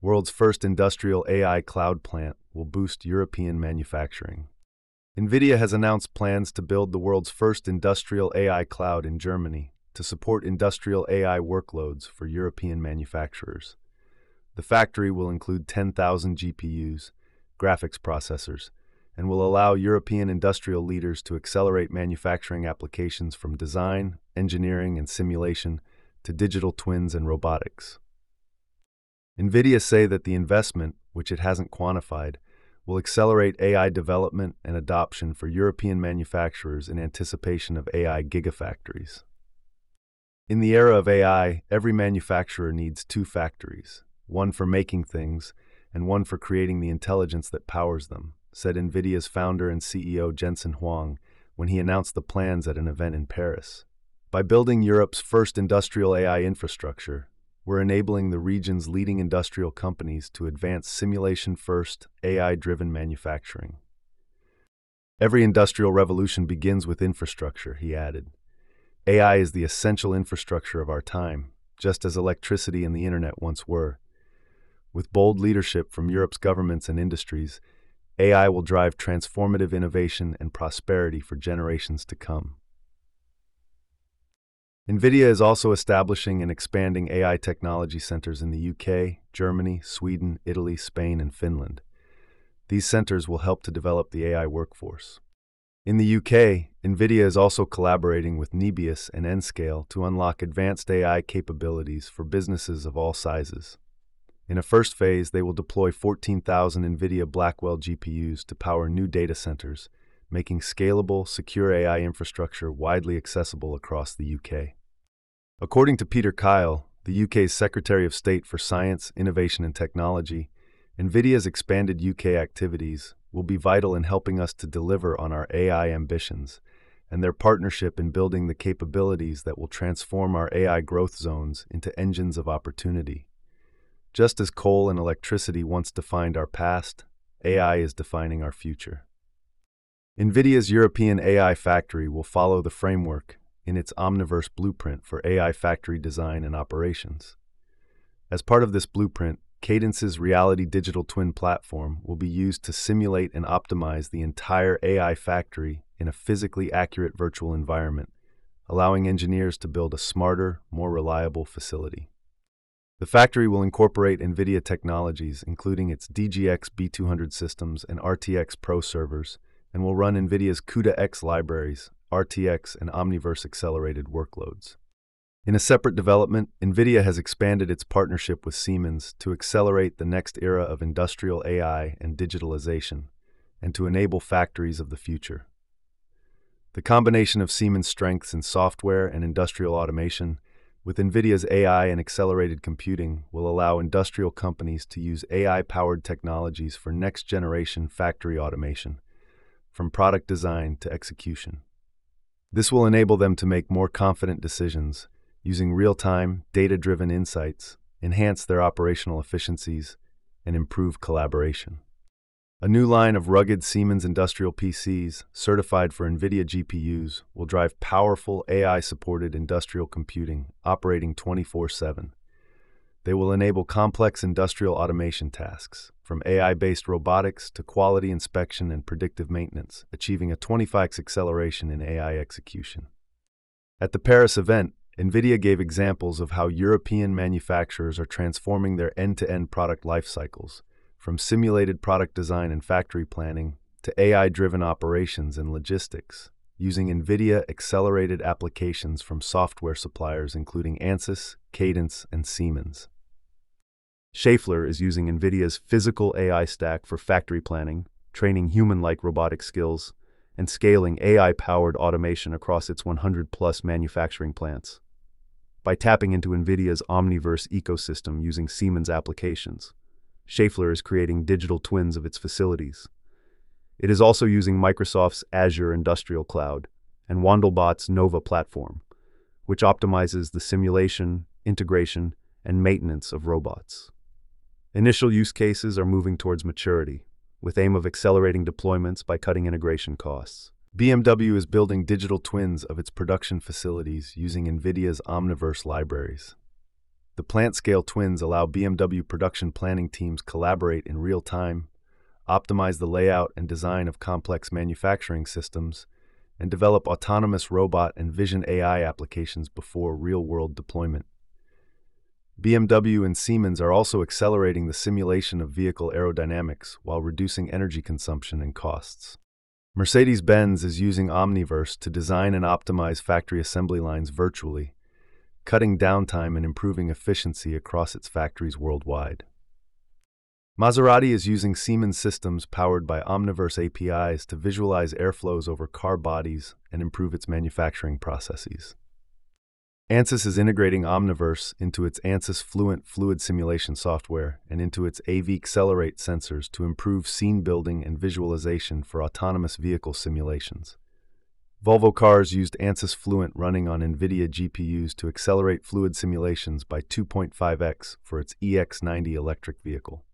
World's first industrial AI cloud plant will boost European manufacturing. NVIDIA has announced plans to build the world's first industrial AI cloud in Germany to support industrial AI workloads for European manufacturers. The factory will include 10,000 GPUs, graphics processors, and will allow European industrial leaders to accelerate manufacturing applications from design, engineering, and simulation to digital twins and robotics. NVIDIA say that the investment, which it hasn't quantified, will accelerate AI development and adoption for European manufacturers in anticipation of AI gigafactories. In the era of AI, every manufacturer needs two factories, one for making things and one for creating the intelligence that powers them, said NVIDIA's founder and CEO Jensen Huang when he announced the plans at an event in Paris. By building Europe's first industrial AI infrastructure, we're enabling the region's leading industrial companies to advance simulation-first, AI-driven manufacturing. Every industrial revolution begins with infrastructure, he added. AI is the essential infrastructure of our time, just as electricity and the internet once were. With bold leadership from Europe's governments and industries, AI will drive transformative innovation and prosperity for generations to come. NVIDIA is also establishing and expanding AI technology centers in the UK, Germany, Sweden, Italy, Spain, and Finland. These centers will help to develop the AI workforce. In the UK, NVIDIA is also collaborating with Nebius and Nscale to unlock advanced AI capabilities for businesses of all sizes. In a first phase, they will deploy 14,000 NVIDIA Blackwell GPUs to power new data centers, making scalable, secure AI infrastructure widely accessible across the UK. According to Peter Kyle, the UK's Secretary of State for Science, Innovation and Technology, NVIDIA's expanded UK activities will be vital in helping us to deliver on our AI ambitions, and their partnership in building the capabilities that will transform our AI growth zones into engines of opportunity. Just as coal and electricity once defined our past, AI is defining our future. NVIDIA's European AI factory will follow the framework in its Omniverse blueprint for AI factory design and operations. As part of this blueprint, Cadence's Reality Digital Twin platform will be used to simulate and optimize the entire AI factory in a physically accurate virtual environment, allowing engineers to build a smarter, more reliable facility. The factory will incorporate NVIDIA technologies, including its DGX B200 systems and RTX Pro servers, and will run NVIDIA's CUDA-X libraries, RTX, and Omniverse accelerated workloads. In a separate development, NVIDIA has expanded its partnership with Siemens to accelerate the next era of industrial AI and digitalization, and to enable factories of the future. The combination of Siemens' strengths in software and industrial automation with NVIDIA's AI and accelerated computing will allow industrial companies to use AI-powered technologies for next-generation factory automation, from product design to execution. This will enable them to make more confident decisions, using real-time, data-driven insights, enhance their operational efficiencies, and improve collaboration. A new line of rugged Siemens industrial PCs, certified for NVIDIA GPUs, will drive powerful AI-supported industrial computing, operating 24/7. They will enable complex industrial automation tasks, from AI-based robotics to quality inspection and predictive maintenance, achieving a 25x acceleration in AI execution. At the Paris event, NVIDIA gave examples of how European manufacturers are transforming their end-to-end product life cycles, from simulated product design and factory planning to AI-driven operations and logistics, using NVIDIA accelerated applications from software suppliers including Ansys, Cadence, and Siemens. Schaeffler is using NVIDIA's physical AI stack for factory planning, training human-like robotic skills, and scaling AI-powered automation across its 100-plus manufacturing plants. By tapping into NVIDIA's Omniverse ecosystem using Siemens applications, Schaeffler is creating digital twins of its facilities. It is also using Microsoft's Azure Industrial Cloud and Wandelbot's Nova platform, which optimizes the simulation, integration, and maintenance of robots. Initial use cases are moving towards maturity, with aim of accelerating deployments by cutting integration costs. BMW is building digital twins of its production facilities using NVIDIA's Omniverse libraries. The The plant-scale twins allow BMW production planning teams collaborate in real time, optimize the layout and design of complex manufacturing systems, and develop autonomous robot and vision AI applications before real-world deployment. BMW and Siemens are also accelerating the simulation of vehicle aerodynamics while reducing energy consumption and costs. Mercedes-Benz is using Omniverse to design and optimize factory assembly lines virtually, cutting downtime and improving efficiency across its factories worldwide. Maserati is using Siemens systems powered by Omniverse APIs to visualize airflows over car bodies and improve its manufacturing processes. Ansys is integrating Omniverse into its Ansys Fluent fluid simulation software and into its AV Accelerate sensors to improve scene building and visualization for autonomous vehicle simulations. Volvo Cars used Ansys Fluent running on NVIDIA GPUs to accelerate fluid simulations by 2.5x for its EX90 electric vehicle.